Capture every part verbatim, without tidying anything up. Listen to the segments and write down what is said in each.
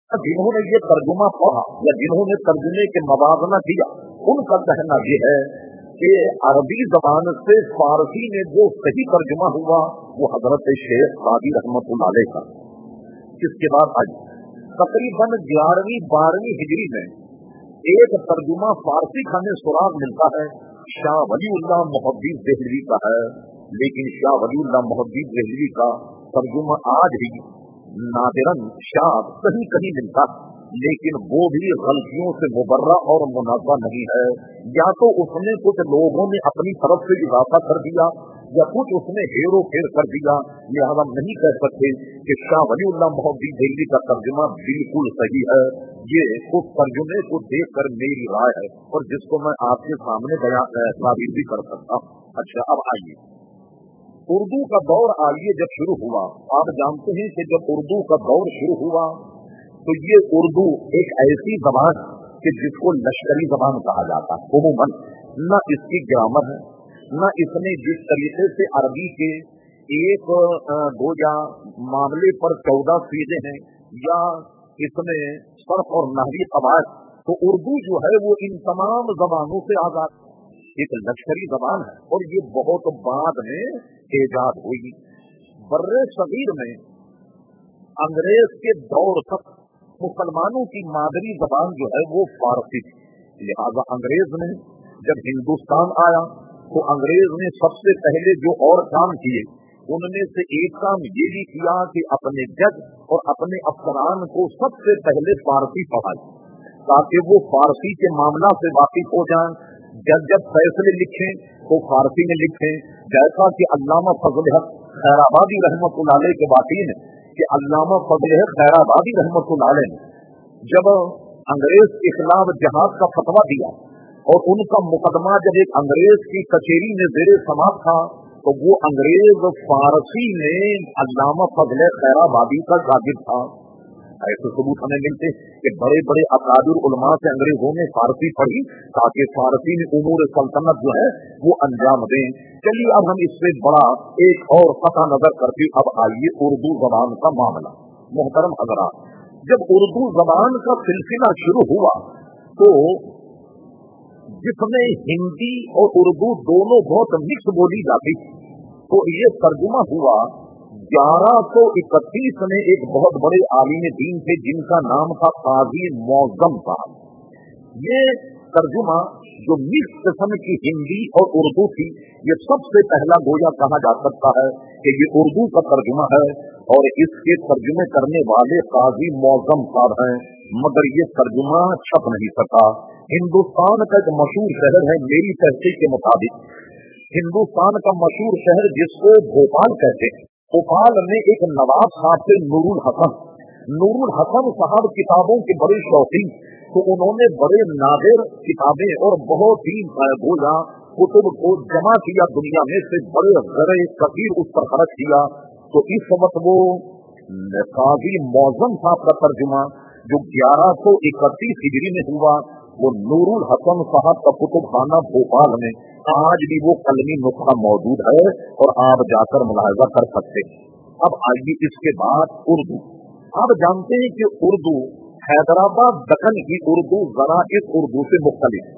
जिन्होंने ये तर्जुमा पढ़ा या जिन्होंने तर्जुमे के मवाजना किया, उनका कहना ये है कि अरबी जबान से फारसी में जो सही तर्जुमा हुआ वो हजरत शेख सादी रहमतुल्लाह अलैह का। इसके बाद आज तकरीबन ग्यारहवीं बारहवीं हिजरी में एक तर्जुमा फारसी का में सुराग मिलता है, शाह वलीउल्लाह मुहद्दिस देहलवी का है, लेकिन शाह वलीउल्लाह मुहद्दिस देहलवी का तर्जुमा आज भी नादिरन शाद कहीं कहीं मिलता, लेकिन वो भी गलतियों से मुबर्रा और मुनाफा नहीं है। या तो उसने कुछ लोगों ने अपनी तरफ से इजाफा कर दिया या कुछ उसने हेरो फेर कर दिया, लिहाजा नहीं कह सकते कि शाह वलीउल्लाह मुहद्दिस देहलवी का तर्जुमा बिल्कुल सही है। ये उस तर्जुमे को देख कर मेरी राय है और जिसको मैं आपके सामने बयान साबित भी कर सकता हूँ। अच्छा, अब आइए उर्दू का दौर आइए जब शुरू हुआ, आप जानते हैं कि जब उर्दू का दौर शुरू हुआ तो ये उर्दू एक ऐसी जबान कि जिसको लश्करी जबान कहा जाता है। उमूमन न इसकी ग्रामर है, न इसने जिस तरीके से अरबी के एक दो या मामले पर चौदह सीधे हैं या इसमें सर्फ और नहवी कवायद, तो उर्दू जो है वो इन तमाम जबानों से आजाद एक लश्करी जबान है और ये बहुत बाद में ईजाद हुई। बर्रे सगीर में अंग्रेज के दौर तक मुसलमानों की मादरी जबान जो है वो फारसी थी, लिहाजा अंग्रेज ने जब हिंदुस्तान आया तो अंग्रेज ने सबसे पहले जो और काम किए उनमें से एक काम ये भी किया कि अपने जज और अपने अफसरान को सबसे पहले फारसी पढ़ाई ताकि वो फारसी के मामला से वाकिफ हो जाएं। जब जब फैसले लिखें तो फारसी में लिखें, जैसा कि अल्लामा फजल हक खैराबादी रहमतुल्लाह अलैह के बाकी है कि अल्लामा फजल हक खैराबादी रहमतुल्लाह अलैह ने जब अंग्रेज के खिलाफ जहाज का फतवा दिया और उनका मुकदमा जब एक अंग्रेज की कचेरी में जेरे समाप्त था तो वो अंग्रेज फारसी में अल्लामा फजल हक खैराबादी का शागिर्द था। ऐसे सबूत हमें मिलते कि बड़े बड़े अकादुर उलमा से अंग्रेजों ने फारसी पढ़ी ताकि फारसी में उमूर सल्तनत जो है वो अंजाम दें। चलिए अब हम इससे बड़ा एक और पता नजर करके अब आइए उर्दू जबान का मामला। मोहतरम हज़रात, जब उर्दू जबान का सिलसिला शुरू हुआ तो जिसमें हिंदी और उर्दू दोनों बहुत मिक्स बोली जाती थी, तो ये तर्जुमा हुआ ग्यारह सौ इकतीस में एक बहुत बड़े आलिम दीन थे जिनका नाम था काजी मौजम साहब। ये तर्जुमा जो मिक्स किस्म की हिंदी और उर्दू थी, ये सबसे पहला गोया कहा जा सकता है कि ये उर्दू का तर्जुमा है और इसके तर्जुमे करने वाले काजी मौजम साहब हैं, मगर ये तर्जुमा छप नहीं सका। हिंदुस्तान का एक मशहूर शहर है, मेरी तहकीक के मुताबिक हिंदुस्तान का मशहूर शहर जिसको भोपाल कहते हैं, भोपाल में एक नवाब साहब थे नूरुल हसन। नूरुल हसन साहब किताबों के बड़े शौकीन, तो उन्होंने बड़े नादिर किताबें और बहुत ही गोया कुतुब को जमा किया, दुनिया में से बड़े गरे कसीर उस पर खर्च किया। तो इस वक्त वो काजी मौजम साहब का तर्जुमा जो ग्यारह सौ इकतीस हिजरी में हुआ, वो नूरुल हसन साहब का कुतुब खाना भोपाल में आज भी वो कलमी नुस्खा मौजूद है और आप जाकर मुलाहिजा कर सकते हैं। अब आइए इसके बाद उर्दू। आप जानते हैं कि उर्दू हैदराबाद दक्कन की उर्दू जरा इस उर्दू से मुख्तलिफ,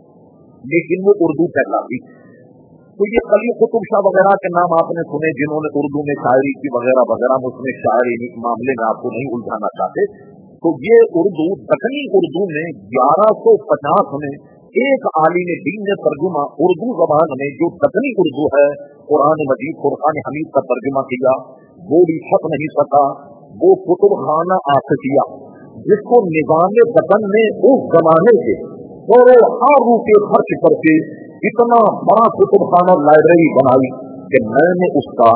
लेकिन वो उर्दू कहलाती। तो ये कली कुतुब शाह वगैरह के नाम आपने सुने जिन्होंने उर्दू में शायरी की वगैरह वगैरह, उसमें शायरी मामले में आपको नहीं उलझाना चाहते। तो ये उर्दू दक्कनी उर्दू में ग्यारह सौ पचास में एक आलिम दीन ने तर्जुमा उर्दू जबान में जो दक्कनी उर्दू है कुरान मजीद फुरकान हमीद का तर्जुमा किया, वो भी छप नहीं सका। वो कुतुब खाना आसिफिया जिसको निजाम दक्कन ने उस जमाने के करोड़ों रुपए खर्च करके इतना बड़ा कुतुब खाना लाइब्रेरी बनाई कि मैंने उसका,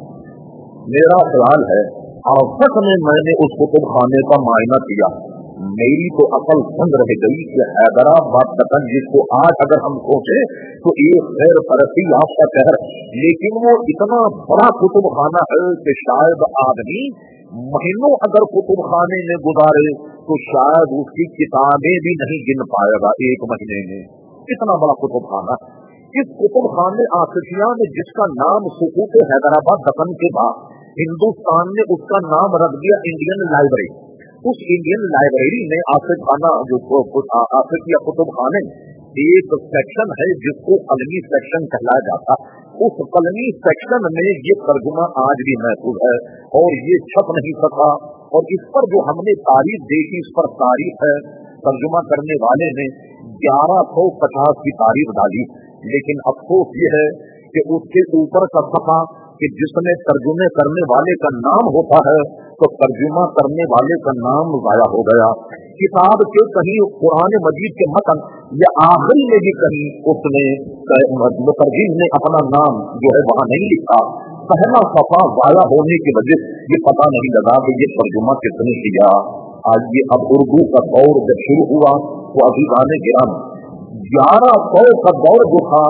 मेरा ख्याल है औसत में मैंने उस कुतुब खाने का मायना किया, मेरी तो अकल बंद रह गई कि हैदराबाद दक्कन जिसको आज अगर हम सोचे तो एक खैर तरक्की आपका शहर, लेकिन वो इतना बड़ा कुतुब खाना है कि शायद आदमी महीनों अगर कुतुब खाने में गुजारे तो शायद उसकी किताबें भी नहीं गिन पाएगा एक महीने में, इतना बड़ा कुतुब खाना। इस कुतुब खाने आसिफिया में जिसका नाम सुकूत हैदराबाद दक्कन के बाद हिंदुस्तान ने उसका नाम रख दिया इंडियन लाइब्रेरी। उस इंडियन लाइब्रेरी में आसिफ खाना जो आसिफ या कुतुब खाने एक सेक्शन है जिसको कलमी सेक्शन कहलाया जाता। उस कलमी सेक्शन में ये तर्जुमा आज भी महफूज है और ये छप नहीं सका। और इस पर जो हमने तारीफ देखी, इस पर तारीफ है, तर्जुमा करने वाले ने ग्यारह सौ पचास की तारीफ डाली। लेकिन अफसोस ये है कि उसके ऊपर का सफा कि जिसमें तर्जुमे करने वाले का नाम होता है तो तर्जुमा करने वाले का नाम जाया हो गया। किताब के कहीं कुरान मजीद के मतन या आखिरी में भी कहीं उसने मुतरजिम ने अपना नाम जो है वहाँ नहीं लिखा। पहला सफा जाया होने की वजह ये पता नहीं लगा कि ये तर्जुमा किसने किया। आज ये अब उर्दू का दौर जब शुरू हुआ तो अभी गाने गिराम ग्यारह सौ का दौर जो था,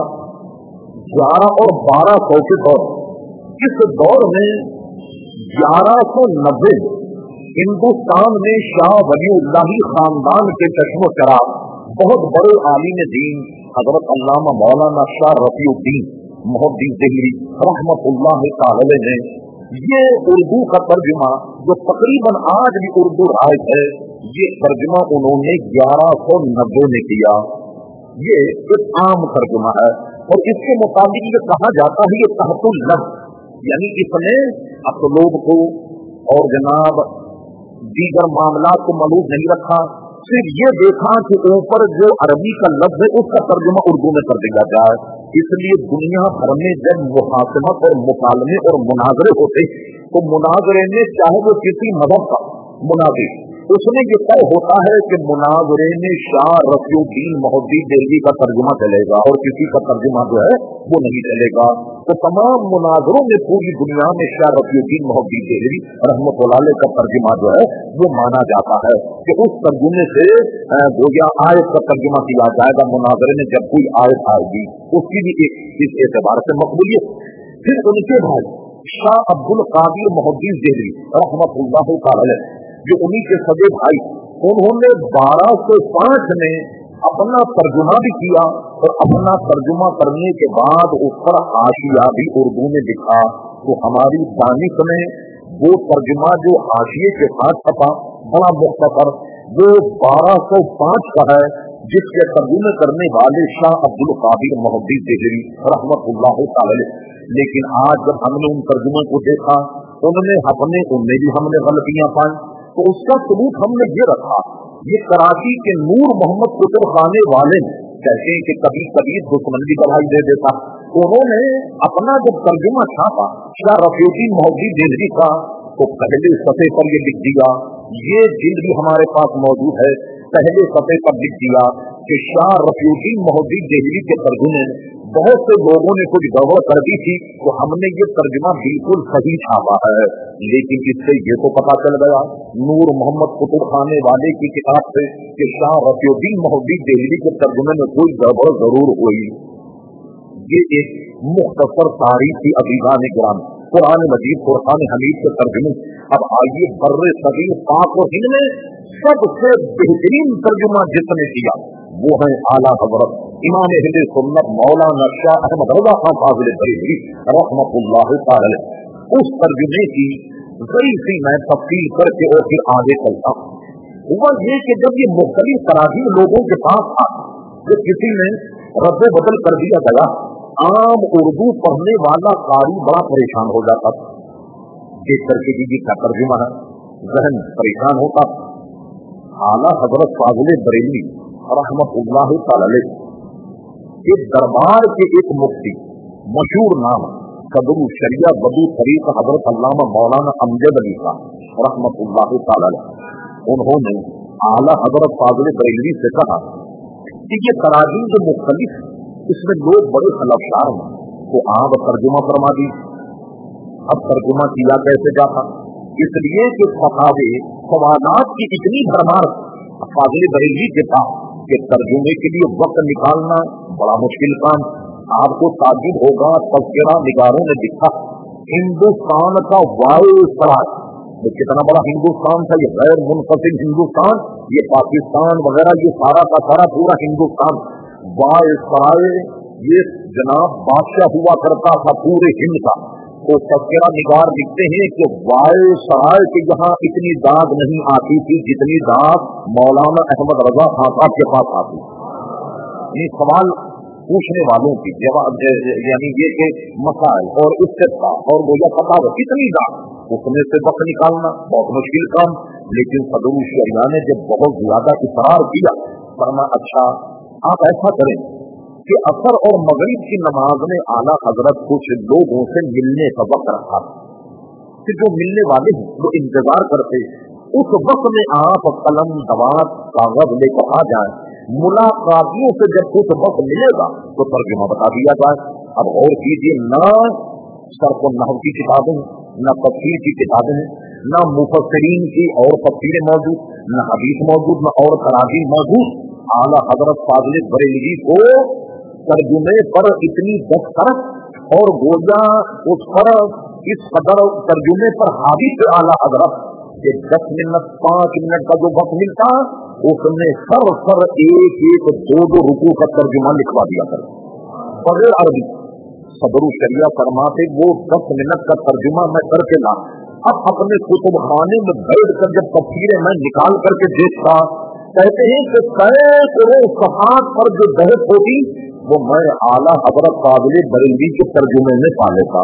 ग्यारह और बारह सौ के दौर, इस दौर में ग्यारह सौ नब्बे हिंदुस्तान में शाह वलीउल्लाही खानदान के चश्मो चराग बहुत बड़े आलिम दीन हजरत अल्लामा मौलाना शाह रफीउद्दीन मोहद्दीन देहरी रहमतुल्लाह ताला ने ये उर्दू का तर्जुमा जो तकरीबन आज भी उर्दू राइज है, ये तर्जुमा उन्होंने ग्यारह सौ नब्बे में किया। ये एक आम तर्जुमा है और इसके मुताबिक ये कहा जाता है ये तहतुल लफ्ज़, यानी इसने असलूब को और जनाब दीगर मामला को मलूज नहीं रखा, सिर्फ ये देखा कि ऊपर जो अरबी का लफ्ज है उसका तर्जुमा उर्दू में कर दिया जाए। इसलिए दुनिया भर में जब मुहाकमत और मुकालमे और मुनाजरे होते तो मुनाजरे में चाहे वो किसी मजहब का मुनाजिर, उसमें ये तय होता है कि मुनाजरे में शाह रफीउद्दीन मोहद्दीन देहरी का तर्जुमा चलेगा और किसी का तर्जुमा जो है वो नहीं चलेगा। तो तमाम मुनाजरों में पूरी दुनिया में शाह रफीउद्दीन मोहद्दीन देहरी रहमतुल्लाह का तर्जुमा जो है वो माना जाता है कि उस तर्जुमे से गोया आयत का तर्जुमा किया जाएगा। मुनाजरे में जब कोई आयत आएगी उसकी भी एक इस एतबार से मकबूलियत। फिर उनके भाई शाह अब्दुल कादिर मोहद्दीन देहरी रहमतुल्लाह ताला जो उन्हीं के सगे भाई, उन्होंने बारह सौ पांच में अपना तर्जुमा भी किया और अपना तर्जुमा करने के बाद उस पर हाशिया भी उर्दू में लिखा। तो हमारी दानिश में वो तर्जुमा जो हाशिए के साथ छपा बड़ा मुख्तसर वो बारह सौ पांच का है, जिसके तर्जुमे करने वाले शाह अब्दुल कादिर मोहद्दीन देहरी रहमतुल्लाह ताला। लेकिन आज जब हमने उन तर्जुमों को देखा उनमें अपने उनमें भी हमने गलतियां पाई, तो उसका सबूत हमने ये रखा। ये कराची के नूर मोहम्मद कुतुब खाने वाले कहते हैं कि कभी कभी दुश्मन भी गवाही दे देता। उन्होंने अपना जब तर्जुमा छापा शाह रफीउद्दीन मोहद्दीन देहरी का तो पहले सतह पर ये लिख दिया, ये जिल्द भी हमारे पास मौजूद है, पहले सतह पर लिख दिया कि शाह रफीउद्दीन मोहद्दीन देहरी के तर्जुमे बहुत से लोगों ने कुछ गड़बड़ कर दी थी, तो हमने ये तर्जुमा बिल्कुल सही छापा है। लेकिन इससे ये तो पता चल गया नूर मोहम्मद कुतुब खाने वाले की किताब से कि शाह रफीउद्दीन मोहद्दीन देहरी के तर्जुमे में कोई गड़बड़ जरूर हुई। ये एक मुख्तसर तारीख की अजीज़ान किराम कुरान मजीद कुरान हमीद के तर्जुमे। अब आइए बर्रे सगीर पाक और हिंद में सबसे बेहतरीन तर्जुमा जिसने किया वो है आला हजरत इमाम अहले सुन्नत मौलाना शाह अहमद रज़ा खान फाज़िल बरेलवी रहमतुल्लाह ताला। उस तर्जुमे की जरी सी मैं तफसील करके और फिर आगे चलता हूँ। हुआ ये कि जब ये मुख्तलिफ तराजीह लोगों के पास था, जब किसी ने रद्द बदल कर दिया गया, आम उर्दू पढ़ने वाला कारी बड़ा परेशान हो जाता था। देख करके जी क्या तर्जुमा है, जहन परेशान होता। आला हजरत फाज़िल बरेलवी रहमतुल्लाह ताला के दरबार के एक मुफ्ती मशहूर नाम सदरुल शरिया बदू तरीक हजरत अल्लामा मौलाना अमजद अली का रहमतुल्लाह ताला, उन्होंने आला हजरत फाज़िल बरेलवी से कहा कि ये तराजीह जो मुख्तलिफ इसमें लोग बड़े खलफदार हैं, तो आप तर्जुमा फरमा दी। अब तर्जुमा किया कैसे जाता, इसलिए कि फतावे सवालात की इतनी भरमार फाज़िल बरेलवी के पास कि तर्जुमे के लिए वक्त निकालना बड़ा मुश्किल काम। आपको ताजुब होगा तज़किरा निगारों ने लिखा हिंदुस्तान का वायसराय, ये कितना बड़ा हिंदुस्तान था, ये गैर मुनफसिल हिंदुस्तान, ये पाकिस्तान वगैरह ये सारा का सारा पूरा हिंदुस्तान वायसराय, ये जनाब बादशाह हुआ करता था पूरे हिंद का। तो तस्करा निगार लिखते हैं कि वाय सराय के यहाँ इतनी दाद नहीं आती थी जितनी दाद मौलाना अहमद रजा खान साहब के पास आती। ये सवाल पूछने वालों की जवाब यानी ये कि मसाइल और इस्तिफ्ता और वो या फतावा कितनी दाद, उसमें से वक्त निकालना बहुत मुश्किल काम। लेकिन सदर शरिया ने जब बहुत ज्यादा इकरार किया, फरमा अच्छा आप ऐसा करें कि असर और मगरिब की नमाज में आला हजरत कुछ लोगों से मिलने का वक्त रखा कि जो मिलने वाले हैं वो इंतजार करते, उस वक्त में आप कलम दवात कागज लेकर आ जाए। मुलाकातियों से जब कुछ वक्त मिलेगा तो तर्जुमा बता दिया जाए। अब और कीजिए, न सर्फ नहव की किताबें, न तफसीर की किताबें, न मुफस्सिरीन की और तफसीरें मौजूद, न हदीस मौजूद, न और तराजीम मौजूद। आला हजरत फाज़िल बरेलवी को तर्जुमे पर इतनी दस्तरस और गोया उस पर इस कदर तर्जुमे पर हावी थे आला हजरत कि दस मिनट पांच मिनट का जो वक्त मिलता उसमें सर सर एक एक दो दो रुकू का तर्जुमा लिखवा दिया कर बगैर अरबी। सदर शरिया फरमाते वो दस मिनट का तर्जुमा मैं करके ला। अब अपने कुतुब खाने में बैठ कर जब तस्वीरें मैं निकाल करके देखता, कहते हैं कि सैकड़ों सफात पर जो बहस होती वो मैं आला हजरत फाज़िल बरेलवी के तर्जुमे में पा लेता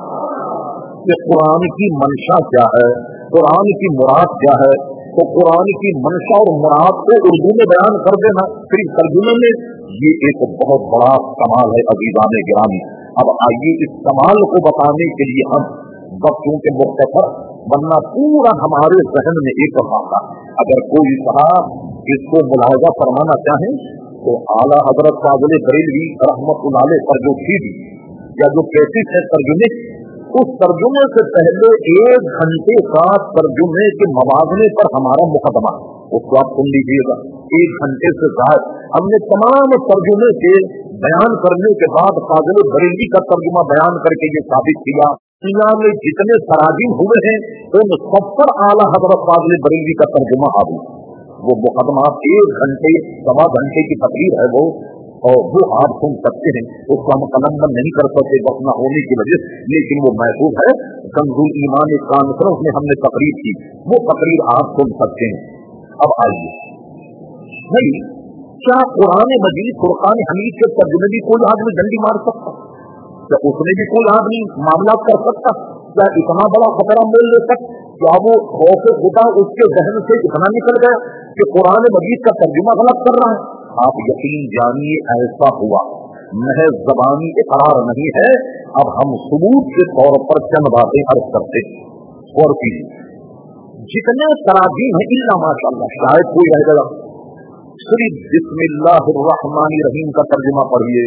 कि कुरान की मंशा क्या है, कुरान की मुराद क्या है। तो कुरान की मंशा और मुराद को उर्दू में बयान कर देना फिर तर्जुमे में, ये एक बहुत बड़ा कमाल है अजीज़ान गिरामी। अब आइए इस कमाल को बताने के लिए हम वक्तों के मुख्तसर, वरना पूरा हमारे जहन में एक खाता, अगर कोई साहब इसको मुलाहिजा फरमाना चाहे तो आला हजरत फाज़िल बरेलवी रहमतुल्लाह अलैह पर जो सीडी या जो कैसेट है तर्जुमे, उस तर्जुमे से पहले एक घंटे का तर्जुमे के मवाज़ने पर हमारा मुकदमा, उसको आप सुन लीजिएगा। एक घंटे से ज्यादा हमने तमाम तर्जुमे के बयान करने के बाद फाज़िल बरेलवी का तर्जुमा बयान करके ये साबित किया दुनिया में जितने तराजीम हुए हैं उन सब पर आला हजरत फाज़िल बरेलवी का तर्जुमा आ गया। वो मुकदमा एक घंटे सवा घंटे की तकरीर है वो, और वो आप सुन सकते हैं। उसको हम कलम बंद नहीं कर सकते वक्त न होने की वजह से, लेकिन वो महसूस है कंजुल ईमान कॉन्फ्रेंस में हमने तकरीर की, वो तकरीर आप सुन सकते हैं। अब आइए नहीं, क्या कुरान मजीद फुरकान हमीद के तर्जुमे भी कोई आदमी डंडी मार सकता? क्या उसमें भी कोई आदमी मामला कर सकता? क्या इतना बड़ा खतरा मोल ले सकता? क्या वो खौफ खुदा उसके जहन से इतना निकल गया कि कुरान मजीद का तर्जुमा गलत कर रहा है? आप यकीन जानिए ऐसा हुआ, महज ज़बानी इकरार नहीं है। अब हम सबूत के तौर पर चंद बातें अर्ज करते हैं और भी जितने तराजीम है इल्ला माशाअल्लाह, शायद कोई रह गया। सिर्फ बिस्मिल्लाहिर्रहमानिर्रहीम का तर्जुमा पढ़िए,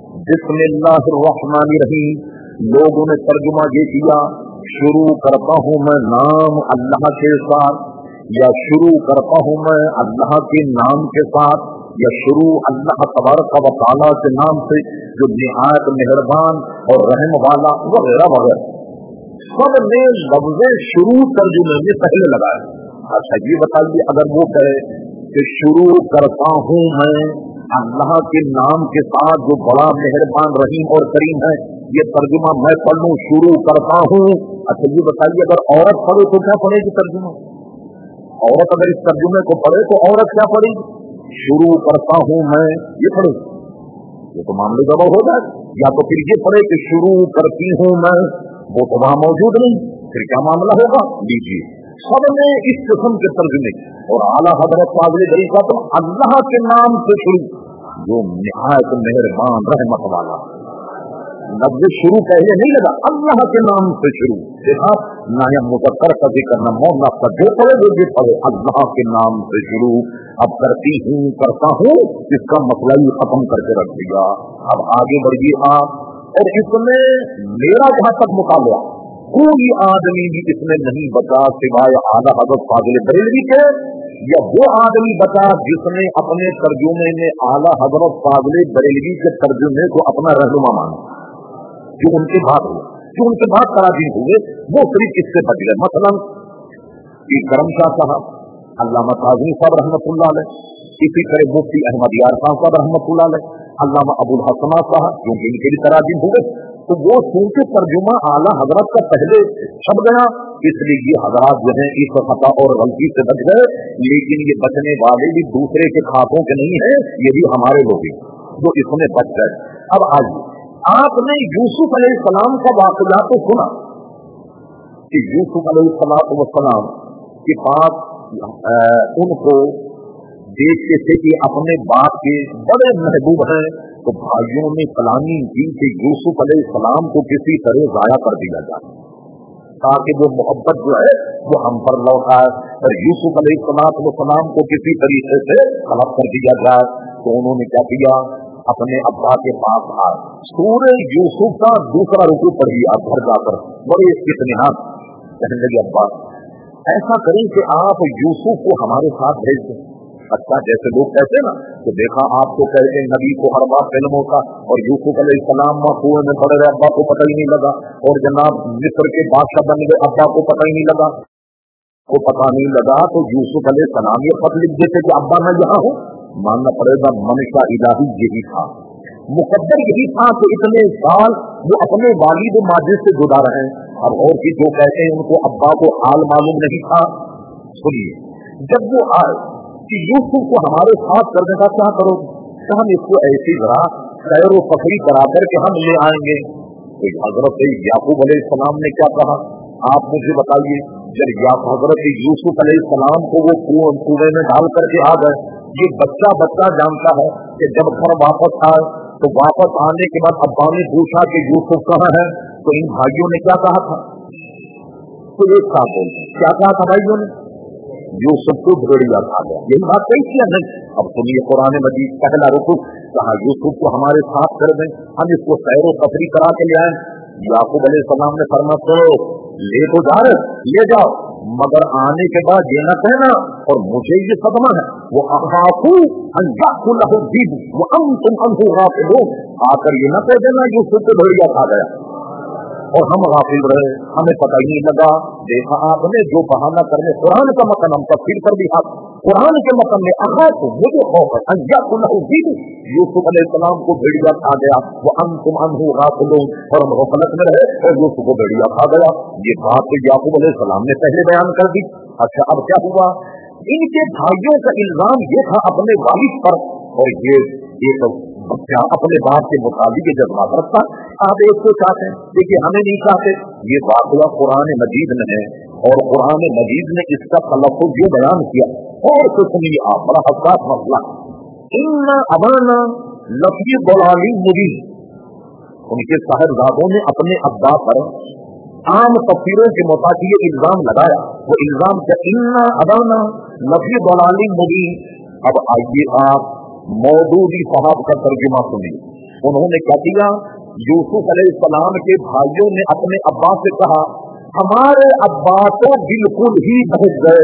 बिस्मिल्लाहिर्रहमानिर्रहीम। लोगों ने तर्जुमा ये किया, शुरू करता हूँ मैं नाम अल्लाह के साथ, या शुरू करता हूँ मैं अल्लाह के नाम के साथ, या शुरू अल्लाह तबारक व तआला के नाम से जो निहायत मेहरबान और रहम वाला वगैरह वगैरह। सब ने लफ्ज़े शुरू तर्जुमे में पहले लगाए। अच्छा ये बताइए, अगर वो कहे कि शुरू करता हूँ मैं अल्लाह के नाम के साथ जो बड़ा मेहरबान रहीम और करीम है, ये तर्जुमा मैं पढ़ लूं, शुरू करता हूँ। अच्छा ये बताइए, अगर औरत पढ़े तो क्या पढ़ेगी तर्जुमा? औरत अगर इस तर्जुमे को पढ़े तो औरत क्या पढ़ेगी? शुरू करता हूँ मैं, ये पढ़े, ये तो मामले जवाब हो जाए। या तो फिर ये पढ़े कि शुरू करती हूँ मैं, वो तो वहां मौजूद नहीं, फिर क्या मामला होगा? लीजिए, सबने इस किस्म के तर्जुमे और आला हजरत फाज़िल बरेलवी का तो अल्लाह के नाम से शुरू जो निहायत मेहरबान रहमत वाला। लफ्ज़ शुरू पहले नहीं लगा, अल्लाह के नाम से शुरू। देखा ना या मुज़क्कर का जिक्र न मौला का, जो पढ़े वो भी पढ़े, अल्लाह के नाम से शुरू। अब करती हूँ करता हूँ, इसका मसला ही खत्म करके रख दिया। अब आगे बढ़िए आप, और इसमें मेरा जहां तक मुताबिक कोई आदमी भी इसमें नहीं बचा सिवाय आला हज़रत फाज़िल बरेलवी के, या वो आदमी बचा जिसने अपने तर्जुमे में आला हज़रत फाज़िल बरेलवी के तर्जुमे को अपना रहनुमा माना, जो उनके बाद हुआ, जो उनके बाद तराजीम हुए, वो सिर्फ इससे बच गए। मसलन करम शाह साहब, अल्लामा काज़ी साहब रहमतुल्लाह अलैह, इसी तरह मुफ्ती अहमद यार साहब रहमतुल्लाह अलैह, अल्लामा अबुल हसन साहब, क्योंकि इनके भी तराजीम हुए, تو वो चूंकि तर्जुमा आला हजरत का पहले छप गया, इसलिए ये हजरात जो है इस खता और गलती से बच गए। लेकिन ये बचने वाले भी दूसरे के खातों के नहीं है, ये भी हमारे लोग हैं जो इसमें बच गए। अब आइए, आपने यूसुफ अलैहिस्सलाम का वाक़या तो सुना कि यूसुफ अलैहिस्सलाम के पास उनको देखते थे कि अपने बाप के बड़े महबूब हैं, तो भाइयों ने प्लानिंग की कि यूसुफ अलैहिस्सलाम को किसी तरह जाया कर दिया जाए ताकि वो मोहब्बत जो है वो हम पर लौटाए, और यूसुफ अलैहिस्सलाम को किसी तरीके से तलब कर दिया जाए। तो उन्होंने क्या किया, अपने अब्बा के पास आए, सूरह यूसुफ का दूसरा रुकू पढ़िए आप घर जाकर, बड़े इत्मीनान कहने लगे, अब्बा ऐसा करें कि आप यूसुफ को हमारे साथ भेज दें। अच्छा, जैसे लोग कहते हैं ना, तो देखा आप तो कहते नबी को हर बार फिल्म होता, और यूसुफ अलैहिस्सलाम कुएं में पड़े रहे, अब्बा को पता ही नहीं लगा, और जनाब मिस्र के बादशाह बन गए, अब्बा को पता ही नहीं लगा, को पता नहीं लगा तो यूसुफ अलैहिस्सलाम ये खत लिख देते कि अब्बा मैं यहाँ हूँ। मानना पड़ेगा मनुष्य इलाही यही था, मुकद्दर यही था कि इतने साल वो अपने वालिद माजिद से जुड़ा रहे। अब और की जो कहते हैं उनको अब्बा को हाल मालूम नहीं था। सुनिए, जब वो आए कि यूसुफ को हमारे साथ करने का क्या करोगे, तो हम इसको ऐसी जरा सैर व फखरी करा करके हम ले आएंगे। तो हजरत याकूब अलैहिस्सलाम ने क्या कहा, आप मुझे बताइए। जब या हजरत यूसुफ अलैहिस्सलाम को वो कुएं कुएं में डाल करके आ गए, ये बच्चा बच्चा जानता है कि जब घर वापस आए तो वापस आने के बाद अब्बा ने पूछा कि यूसुफ कहाँ है, तो इन भाइयों ने क्या कहा था, तो एक साथ बोलते क्या कहा था भाइयों ने, यूसुफ को भेड़िया खा गया। यही बात कही थी नहीं। अब सुनिए कुरान मजीद पहला रुकू कहा यूसुफ को हमारे साथ कर दें, हम इसको सैर व तफरी करा के ले आए। याकूब अलैहिस्सलाम ने फरमाया तो ले तो जा रहे, ले जाओ, मगर आने के बाद ये न कहना और मुझे ये सदमा है वो अखाफू अन याकुलहु दीब व अंतुम अन्हु गाफिलून, आकर ये न कह देना यूसुफ को भेड़िया खा गया और हम गाफिल रहे, हमें पता ही नहीं लगा। देखा आपने जो बहाना करने, कुरान का मतलब हम तफसीर कर दिया, कुरान के मतलब में अखाफू मुझे खौफ है अन याकुलहु दीब, यूसुफ अलैहिस्सलाम को भेड़िया खा गया, वो अंतुम अन्हु गाफिलून, और हम गफलत में रहे और यूसुफ को भेड़िया खा गया। ये बात तो याकूब अलैहिस्सलाम ने पहले बयान कर दी। अच्छा, अब क्या हुआ, इनके भाइयों का इल्जाम ये था अपने वालिद पर, और ये एक बच्चा अपने बाप के मुताबिक जज्बात रखता, आप एक को चाहते हैं देखिए हमें नहीं चाहते। ये बात हुआ कुरान मजीद में है, और कुरान मजीद ने इसका तलफ़ुज़ ये बयान किया। और कुछ नहीं, आप बड़ा हसास मसला, इन्ना अबाना लफ़ी दलाली मुबीन, उनके साहिबजादों ने अपने अब्बा पर आम तफसीरों के मुताबिक ये इल्जाम लगाया। वो इल्जाम क्या, इन्ना अबाना लफ़ी दलाली मुबीन। अब आइए आप मौदूदी साहब का तर्जुमा सुनिए। उन्होंने क्या किया, यूसुफ अलैहिस्सलाम के भाइयों ने अपने अब्बा से कहा हमारे अब्बा तो बिल्कुल ही बहक गए।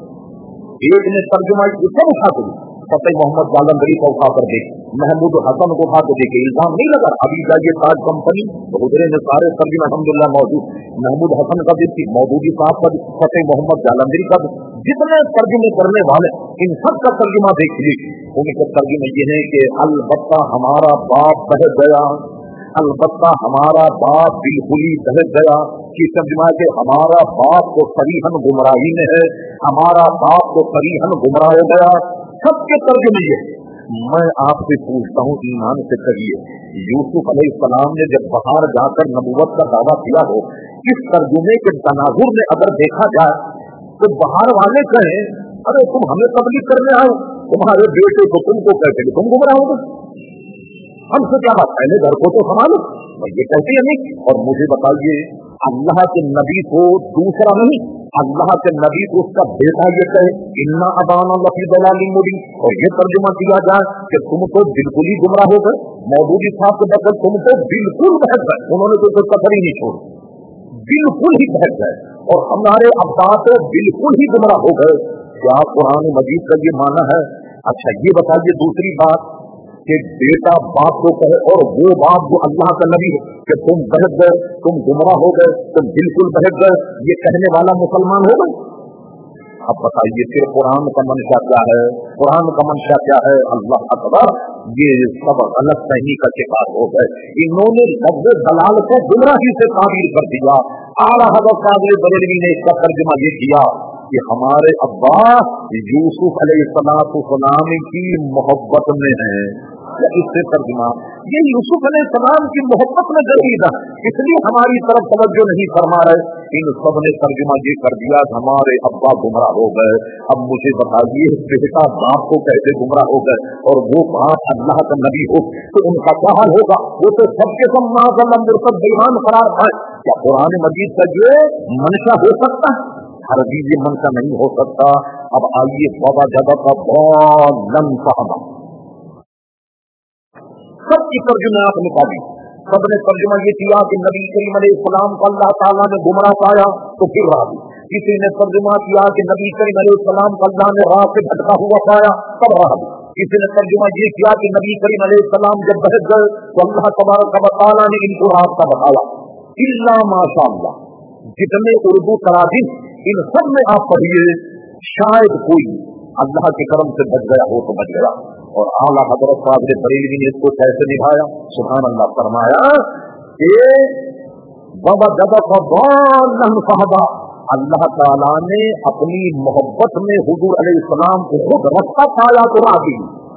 एक ने तर्जुमा इसे उठा कर फतेह मोहम्मद जालंधरी को उठा कर देखे, महमूद हसन को उठा कर देखे, इल्जाम नहीं लगा। अभी जाइए ताज कंपनी गुजरे में सारे तर्जुमा अल्हम्दुलिल्लाह मौजूद, महमूद हसन का भी थी, मौदूदी साहब का, फतेह मोहम्मद जालंधरी का, जितने तर्जुमे करने वाले इन सब का तर्जुमा देखिए। उनके तर्जुमे ये है कि अलबत्ता हमारा बाप बह गया, अलबत्ता हमारा बाप बिल्कुल ही बह गया, कि तर्जुमा के हमारा बाप तो सरीहन गुमराही में है, हमारा बाप तो सरीहन गुमराह हो गया। सबके तर्जुमे ये। मैं आपसे पूछता हूँ, ईमान से कहिए, यूसुफ अलैहिस्सलाम ने जब बाहर जाकर नबूवत का दावा किया हो, इस तर्जुमे के तनाजुर में अगर देखा जाए तो बाहर वाले कहें अरे तुम हमें तबलीग करने आओ, तुम्हारे बेटे को तुमको कहते कि तुम गुमराह हो गए, हमसे क्या बात, पहले घर को तो संभालो। ये कहते हैं नहीं। और मुझे बताइए, अल्लाह के नबी को दूसरा नहीं, अल्लाह के नबी को उसका बेटा ये कहे इन्ना अबाना लफी दलाली मुबीन, और ये तर्जुमा किया जाए कि तुम तो बिल्कुल ही गुमराह हो गए, मौदूदी साहब के बदल तुम तो बिल्कुल बहक गए, उन्होंने तो कोई कसर ही नहीं छोड़ी, बिल्कुल ही बहक गए, और हमारे अब्बा तो बिल्कुल ही गुमराह हो गए। क्या कुरान मजीद का ये माना है? अच्छा ये बताइए दूसरी बात कि बेटा बाप को कहे, और वो बाप जो अल्लाह का नबी है कि तुम बहक गए, तुम गुमराह हो गए, तुम बिल्कुल बहक गए, ये कहने वाला मुसलमान हो गए? अब बताइए फिर कुरान का मंशा क्या है? कुरान का मंशा क्या है? अल्लाह अकबर, ये सब गलत फहमी का शिकार हो गए। इन्होंने लफ्ज़ दलाल को गुमराही से ताबीर कर दिया। आला हज़रत कादिर बरेलवी ने इसका तर्जुमा ये किया कि हमारे अब्बा यूसुफ अलैहिस्सलाम की मोहब्बत में है। इससे तर्जुमा ये यूसुफ अलैहिस्सलाम की मोहब्बत में जरूर है, इसलिए हमारी तरफ तवज्जो नहीं फरमा रहे। इन सब ने तर्जुमा ये कर दिया कि हमारे अब्बा गुमराह हो गए। अब मुझे बताइए, बेटा बाप को कैसे गुमराह हो गए और वो बाप अल्लाह का नबी हो तो उनका क्या हाल होगा? वो तो सबके सब नाज़िल मुरतद बेईमान करार पाए। क्या कुरान मजीद का ये मंशा हो सकता है? हर चीज ये मंशा नहीं हो सकता। अब आइए बाबा जगह का बहुत साहबा सबकी तर्जुमा आपने निकाली। सबने तर्जुमा ये किया कि नबी करीम अलैहिस्सलाम को अल्लाह ताला ने गुमराह पाया तो फिर राजी। किसी ने तर्जुमा किया कि नबी करीम अलैहिस्सलाम को अल्लाह ने राह से भटका हुआ पाया तब राजी। किसी ने तर्जुमा ये किया कि नबी करीम अलैहिस्सलाम जब बहक गए तो अल्लाह तबारक व तआला ने इनको रास्ता बताया। इल्ला माशाअल्लाह, जितने उर्दू तराजिम इन सब में आप पढ़िए, शायद कोई अल्लाह के करम से बच गया हो तो बच गया। और आला हज़रत कादिर बरेलवी ने इसको कैसे निभाया? सुभान अल्लाह, फरमाया कि बाबा जगह का बहुत साहबा अल्लाह ताला ने अपनी मोहब्बत में हुजूर अलैहिस्सलाम को खुद रखा पाया तो राजी।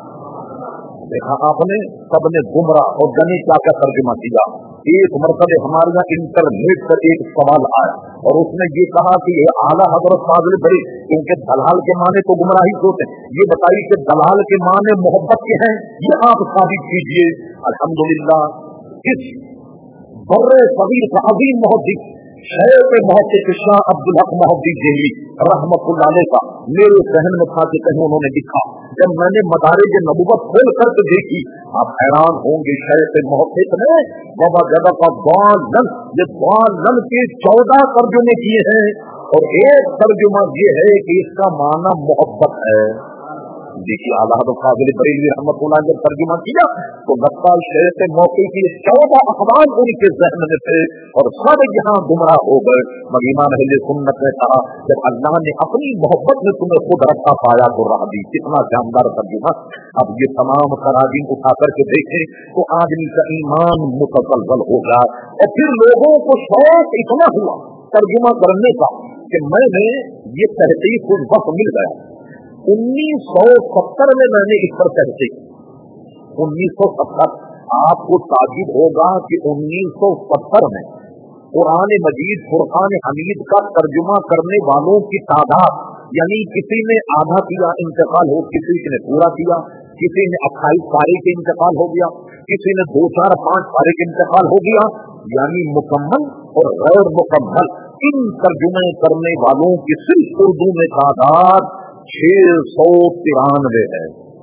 देखा आपने, सबने गुमराह और गनी क्या क्या तर्जुमा किया। एक मरतबे हमारे यहाँ इंटरनेट पर एक सवाल आया और उसने ये कहा कि ये आला हज़रत कादिर बरी, क्योंकि दलाल के माने तो गुमराही होते हैं, ये बताइए कि दलाल के माने मोहब्बत के हैं, ये आप साबित कीजिए। अल्हम्दुलिल्लाह इस बर्रे सगीर का अजीम मुहद्दिस शेख मुहद्दिस शाह अब्दुल हक मुहद्दिस जहली रहमतुल्लाह अलैह का मेरे सहन में था कि कहीं उन्होंने लिखा। जब मैंने मदारिज नबुवत खोल करके देखी, आप हैरान होंगे, शेख मुहद्दिस ने बाबा जगह का बालन ये बालन के चौदह तर्जुमे किए हैं और एक तर्जुमा ये है कि इसका माना मोहब्बत है। देखिए आला हज़रत कादिर बरेलवी रहमतुल्लाह जब तर्जुमा किया तो लगता है शेख मौके की चौदह अखबार उनके ज़हन में थे और सब यहाँ गुमराह हो गए। मगर इमाम अहले सुन्नत ने कहा जब अल्लाह ने अपनी मोहब्बत में तुम्हें खुद रखा पाया तो राह दी। कितना जानदार तर्जुमा। अब ये तमाम तराजीम उठा करके देखें तो आदमी का ईमान मुतसलसल हो गया और फिर लोगों को शौक इतना हुआ तर्जुमा करने का कि मैंने ये तहकीक कुछ वक्त मिल गया। उन्नीस सौ सत्तर में मैंने इस पर तहकीक, उन्नीस सौ सत्तर, आपको ताजुब होगा कि उन्नीस सौ सत्तर में कुरान मजीद फुरकान हमीद का तर्जुमा करने वालों की तादाद, यानी किसी ने आधा किया इंतकाल हो, किसी ने पूरा किया, किसी ने अट्ठाईस पारे के इंतकाल हो गया, किसी ने दो चार पांच पारे के इंतकाल हो गया, यानी मुकम्मल और गैर मुकम्मल इन तर्जुमे करने वालों की सिर्फ उर्दू में तादाद छह सौ तिरानवे है।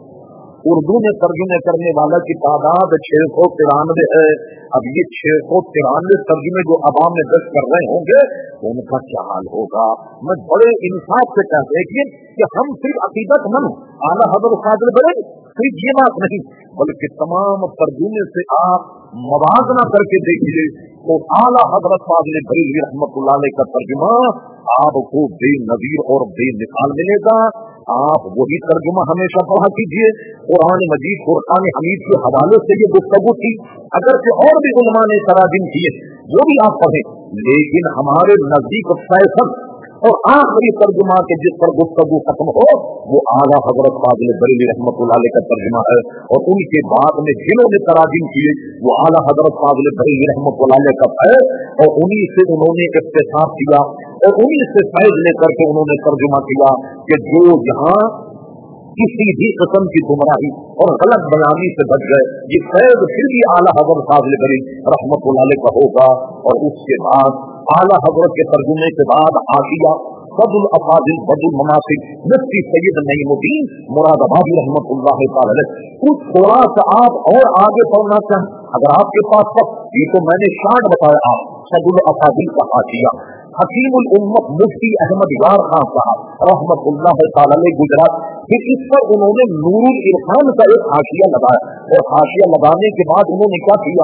उर्दू में तर्जुमे करने वाला की तादाद छह सौ तिरानवे है। अब ये छह सौ तिरानवे तर्जुमे जो अवाम में दर्ज कर रहे होंगे उनका क्या हाल होगा? मैं बड़े इंसाफ से कहते हैं कि हम सिर्फ अकीदतमंद आला हज़रत कादिर बरेलवी सिर्फ ये बात नहीं बल्कि तमाम तर्जुमे से आप मवाजना करके देखिए तो आला हज़रत कादिर बरेलवी रहमतुल्लाह अलैह का तर्जुमा आपको बेनज़ीर और बेमिसाल मिलेगा। आप वही तर्जुमा हमेशा पढ़ा कीजिए। कुरान मजीद फुरकान हमीद के हवाले से ये गुफ्तगू थी, अगर से और भी उलमा ने तराजिम किए वो भी आप पढ़ें, लेकिन हमारे नजदीक फैसल और आखिरी तर्जुमा के जिस पर गुफ्तगू खत्म हो वो आला हज़रत कादिर बरेलवी रहमतुल्लाह अलैह का तर्जुमा है। और उनके बाद में जिन्होंने तराजिम किए वो आला हज़रत कादिर बरेलवी रहमतुल्लाह अलैह का है और उन्हीं से उन्होंने इख्तिसार किया और उन्हीं से फैज लेकर के उन्होंने तर्जुमा किया कि जो यहाँ किसी भी किस्म की गुमराही और गलत बयानी से बच गए ये फैज फिर भी आला हज़रत कादिर बरेलवी रहमतुल्लाह अलैह का होगा। और उसके बाद आला हज़रत के तर्जुमे के बाद आशिया बदुल अफाजिल बदुल मनासिब मुफ्ती सैयद नईमुद्दीन मुरादाबादी रहमतुल्लाह अलैह। कुछ थोड़ा सा आप और आगे पढ़ना चाहें अगर आपके पास वक्त, ये तो मैंने शार्ट बताया आप बदुल अफाजिल का आशिया हकीमुल उम्मत मुफ्ती अहमद यार खान साहब रहमतुल्लाह अलैह गुजरात। फिर इस पर उन्होंने नूरुल इरफान का एक हाशिया लगाया और हाशिया लगाने के बाद उन्होंने क्या किया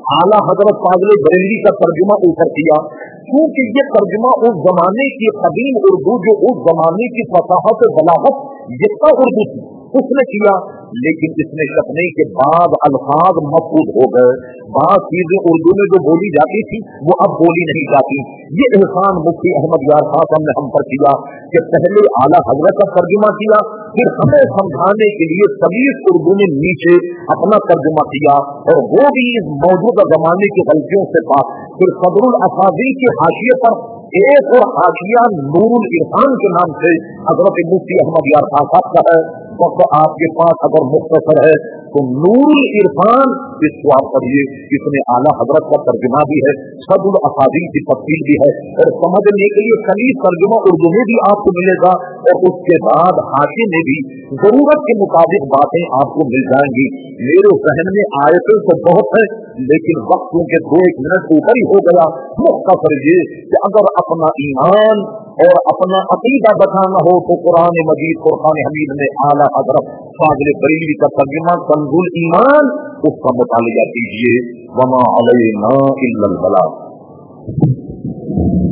आला हजरत फाज़िल बरेलवी का तर्जुमा ऊपर किया, क्योंकि ये तर्जुमा उस जमाने की कदीम उर्दू, जो उस जमाने की फसाहत बलागत जितना उर्दू थी उसने किया, लेकिन इसमें शक नहीं कि बाद अल्फाज मफूद हो गए, बाद चीजें उर्दू में जो बोली जाती थी वो अब बोली नहीं जाती। ये एहसान मुफ्ती अहमद यार खान ने हम पर किया कि पहले आला हजरत का तर्जुमा किया, फिर हमें समझाने के लिए सलीस उर्दू में नीचे अपना तर्जुमा किया, और वो भी इस मौजूदा जमाने की गलतियों से पास। फिर सदरुल असादी के हाशिए पर एक और हाशिया नूरुल इरफान के नाम से हजरत मुफ्ती अहमद यार खान का है, तो आपके पास अगर मुख्तसर है तो नूरुल इरफान इसको आप पढ़िए, इसमें आला हजरत का तर्जुमा भी है, सदरुल असादी की तफसील भी है, और समझने के लिए सलीस तर्जुमा उर्दू में भी आपको मिलेगा, और उसके बाद हाशिए में भी जरूरत के मुताबिक बातें आपको मिल जाएंगी। मेरे जहन में आयतें तो बहुत है, लेकिन वक्त के दो एक मिनट ऊपर ही हो गया। मुख्तसर ये कि अगर अपना ईमान और अपना अकीदा बताना हो तो कुरान मजीद फुरकान हमीद में आला हजरत फाज़िल बरेलवी का तर्जुमा कंजुल ईमान, उसका मुतालिया कीजिए। वमा अलैना इल्लल बलाग।